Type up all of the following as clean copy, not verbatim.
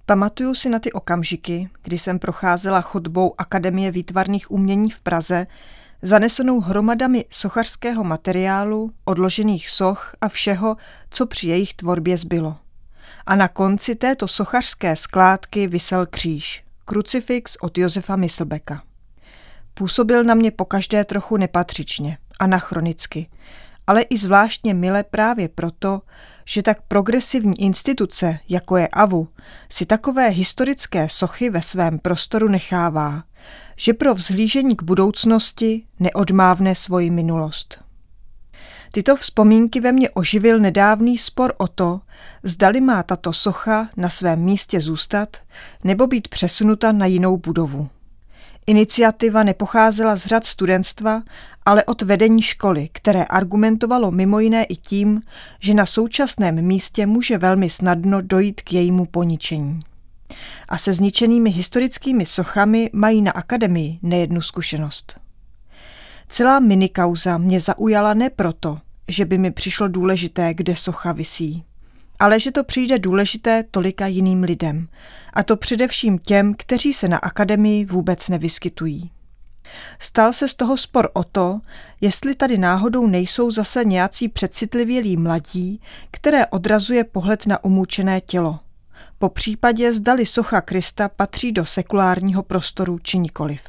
Pamatuju si na ty okamžiky, kdy jsem procházela chodbou Akademie výtvarných umění v Praze, zanesenou hromadami sochařského materiálu, odložených soch a všeho, co při jejich tvorbě zbylo. A na konci této sochařské skládky visel kříž, krucifix od Josefa Myslbeka. Působil na mě pokaždé trochu nepatřičně, anachronicky, ale i zvláštně mile právě proto, že tak progresivní instituce, jako je AVU, si takové historické sochy ve svém prostoru nechává, že pro vzhlížení k budoucnosti neodmávne svoji minulost. Tyto vzpomínky ve mně oživil nedávný spor o to, zdali má tato socha na svém místě zůstat nebo být přesunuta na jinou budovu. Iniciativa nepocházela z řad studentstva, ale od vedení školy, které argumentovalo mimo jiné i tím, že na současném místě může velmi snadno dojít k jejímu poničení. A se zničenými historickými sochami mají na akademii nejednu zkušenost. Celá minikauza mě zaujala ne proto, že by mi přišlo důležité, kde socha visí, ale že to přijde důležité tolika jiným lidem, a to především těm, kteří se na akademii vůbec nevyskytují. Stal se z toho spor o to, jestli tady náhodou nejsou zase nějací přecitlivělí mladí, které odrazuje pohled na umůčené tělo. Po případě zdali socha Krista patří do sekulárního prostoru či nikoliv.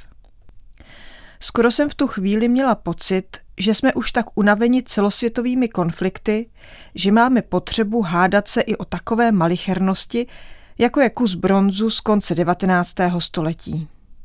Skoro jsem v tu chvíli měla pocit, že jsme už tak unaveni celosvětovými konflikty, že máme potřebu hádat se i o takové malichernosti, jako je kus bronzu z konce 19. století.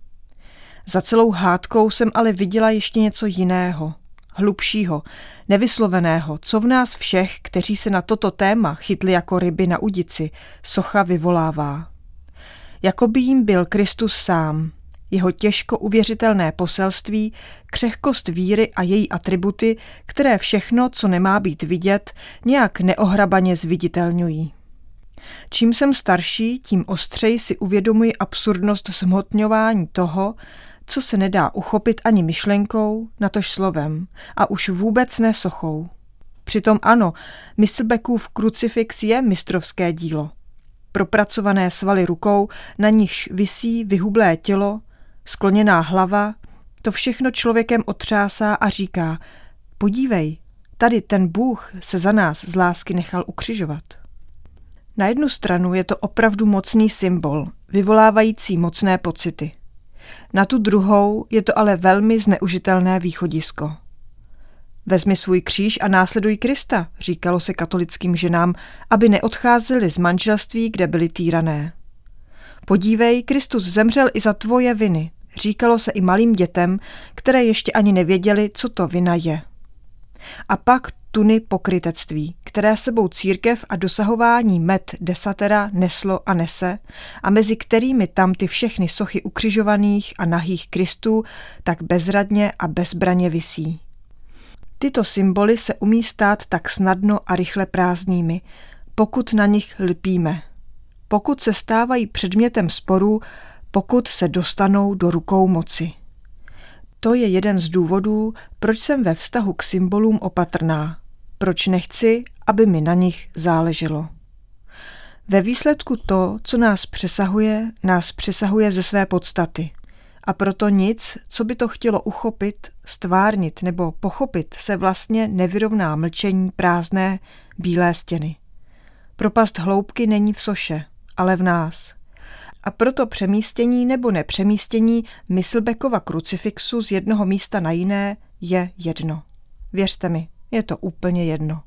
Za celou hádkou jsem ale viděla ještě něco jiného, hlubšího, nevysloveného, co v nás všech, kteří se na toto téma chytli jako ryby na udici, socha vyvolává. Jako by jim byl Kristus sám, jeho těžko uvěřitelné poselství, křehkost víry a její atributy, které všechno, co nemá být vidět, nějak neohrabaně zviditelňují. Čím jsem starší, tím ostřeji si uvědomuji absurdnost zhmotňování toho, co se nedá uchopit ani myšlenkou, natož slovem, a už vůbec ne sochou. Přitom ano, Myslbekův krucifix je mistrovské dílo. Propracované svaly rukou, na nichž visí vyhublé tělo, skloněná hlava, to všechno člověkem otřásá a říká: podívej, tady ten Bůh se za nás z lásky nechal ukřižovat. Na jednu stranu je to opravdu mocný symbol, vyvolávající mocné pocity. Na tu druhou je to ale velmi zneužitelné východisko. Vezmi svůj kříž a následuj Krista, říkalo se katolickým ženám, aby neodcházeli z manželství, kde byly týrané. Podívej, Kristus zemřel i za tvoje viny, říkalo se i malým dětem, které ještě ani nevěděli, co to vina je. A pak tuny pokrytectví, které sebou církev a dosahování met desatera neslo a nese, a mezi kterými tam ty všechny sochy ukřižovaných a nahých Kristů tak bezradně a bezbraně visí. Tyto symboly se umí stát tak snadno a rychle prázdnými, pokud na nich lpíme, pokud se stávají předmětem sporů, pokud se dostanou do rukou moci. To je jeden z důvodů, proč jsem ve vztahu k symbolům opatrná, proč nechci, aby mi na nich záleželo. Ve výsledku to, co nás přesahuje ze své podstaty. A proto nic, co by to chtělo uchopit, stvárnit nebo pochopit, se vlastně nevyrovná mlčení prázdné, bílé stěny. Propast hloubky není v soše, ale v nás. A proto přemístění nebo nepřemístění Myslbekova krucifixu z jednoho místa na jiné je jedno. Věřte mi, je to úplně jedno.